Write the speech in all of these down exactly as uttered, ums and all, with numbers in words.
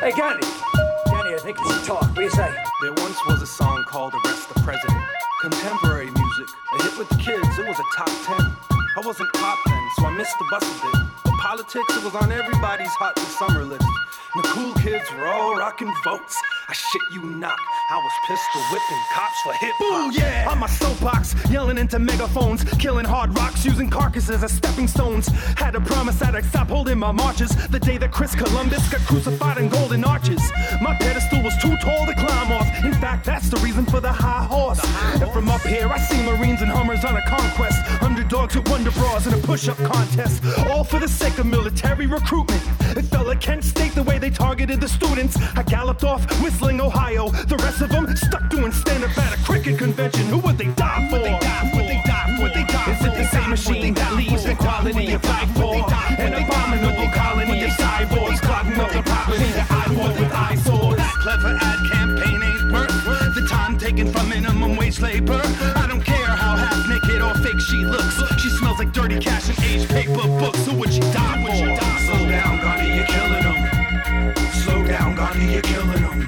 Hey, Gandhi. Gandhi, I think you should talk. What do you say? There once was a song called Arrest the President. Contemporary music, a hit with the kids, it was a top ten. I wasn't pop then, so I missed the bus a bit. But politics, it was on everybody's hot this summer list. And the cool kids were all rocking votes. I shit you not, I was pistol whipping cops for hip hop. Ooh, yeah! On my soapbox, yelling into megaphones, killing hard rocks, using carcasses as stepping stones. Had to promise that I'd stop holding my marches the day that Chris Columbus got crucified in golden arches. My pedestal was too tall to climb off. In fact, that's the reason for the high horse. The high and from up here, I see Marines and Hummers on a conquest. Underdogs with wonder bras in a push-up contest. All for the sake of military recruitment. It felt like Kent State the way they targeted the students. I galloped off, whistling Ohio. The rest of them stuck doing stand-up at a cricket convention. Who would they die for? Would they die for? Would they die for? Would they die for? Is it the same machine that leaves the quality of life for? An abominable colony of cyborgs clogging up the property that I want with eyesores. That clever ad campaign ain't worth the time taken from minimum wage labor. I don't care how half-naked or fake she looks. She smells like dirty cash and aged paper books. Who would she die for? Slow down, Gandhi, you're killing them. Slow down, Gandhi, you're killing them.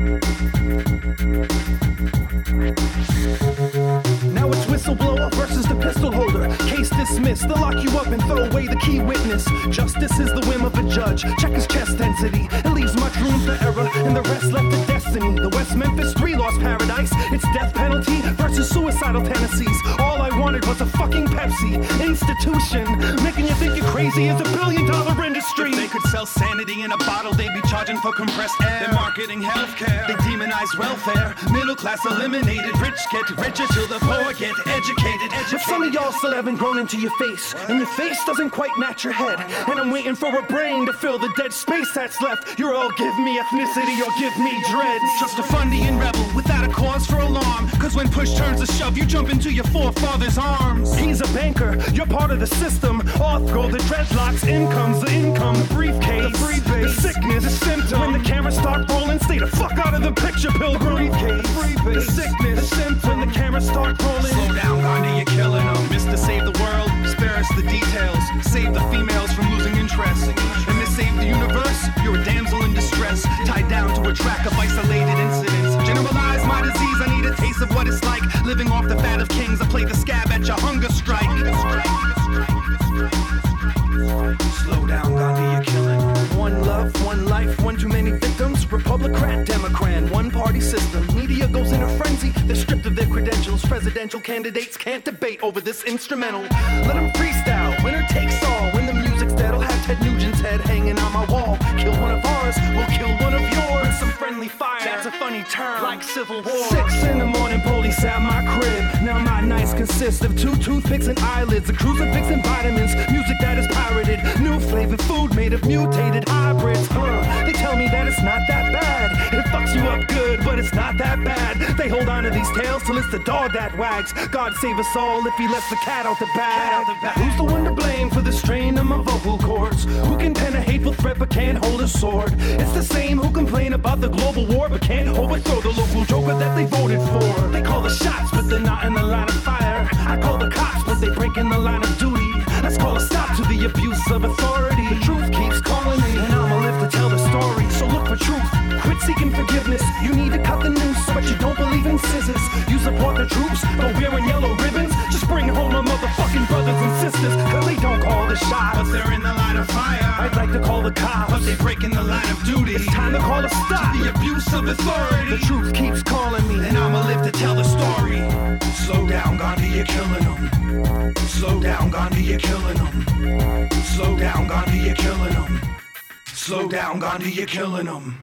Now it's whistleblower versus the pistol holder. Case dismissed, they'll lock you up and throw away the key witness. Justice is the whim of a judge. Check his chest density. It leaves much room for error, and the rest left to destiny. The West Memphis Three lost paradise. It's death penalty versus suicidal tendencies. All I wanted was a fucking Pepsi institution, making you think you're crazy as a billion dollar industry. If they could sell sanity in a bottle, they'd be charging for compressed air. They're marketing healthcare. They demonize welfare. Middle class eliminated. Rich get richer till the poor get educated. educated. But some of y'all still haven't grown into your face, and your face doesn't quite match your head. And I'm waiting for a brain to fill the dead space that's left. You're all give me ethnicity or give me dreads. Just a Fundian rebel without a cause for alarm. Cause when push turns to shove, you jump into your forefather's arms. He's a banker, you're part of the system. Arthro, the dreadlocks, income's the income, the briefcase, the freebase, the sickness, the symptom. When the cameras start rolling, stay the fuck out of the picture, pilgrim. Briefcase, freebase, the sickness, the symptom. When the cameras start rolling, slow down, Gandhi, you're killing them. Mister Save the world, spare us the details. Save the females from losing interest. And to save the universe, you're a damsel in distress, tied down to a track of isolated incidents. Generalize my disease, I need a taste of what it's like living off the fat of kings. I play the scab at your hunger strike. Slow down, Gandhi, you're killing them. one love, one life, one too many victims. Republican, Democrat, one party system. Media goes in a frenzy, they're stripped of their credentials. Presidential candidates can't debate over this instrumental. Let them freestyle, winner takes all. When the music's dead, I'll have Ted Nugent's head hanging on my wall. Kill one of ours, we'll kill one of yours. Some friendly fire, that's a funny term, like Civil War. Six in the morning, police at my crib. Now my nights consist of two toothpicks and eyelids, a crucifix and vitamins. Music that is pirated, new flavored food made of mutated hybrids. Uh, they tell me that it's not that bad. It fucks you up good, but it's not that bad. They hold on to these tales till it's the dog that wags. God save us all if he lets the cat out the bag. Who's the one to blame for the strain of my vocal cords? Who can pen a hateful threat but can't hold a sword? It's the same who complain about the global war but can't overthrow the local joker that they voted for. They call the shots but they're not in the line of fire. I call the cops but they break in the line of duty. Let's call a stop to the abuse of authority. The truth keeps calling me and I'ma live to tell the story. So look for truth, quit seeking forgiveness. You need to cut the noose but you don't believe in scissors. You support the troops but wearing yellow ribbons. Just bring home my motherfucking brothers and sisters, cause they don't call the shots but they're in the line of fire. I'd like to call the cops but they break in the line of duty. It's time to call a stop to the abuse of authority. The truth keeps calling me and I'ma live to tell the story. Slow down, Gandhi, you're killing them. Slow down, Gandhi, you're killing them. Slow down, Gandhi, you're killing them. Slow down, Gandhi, you're killing them.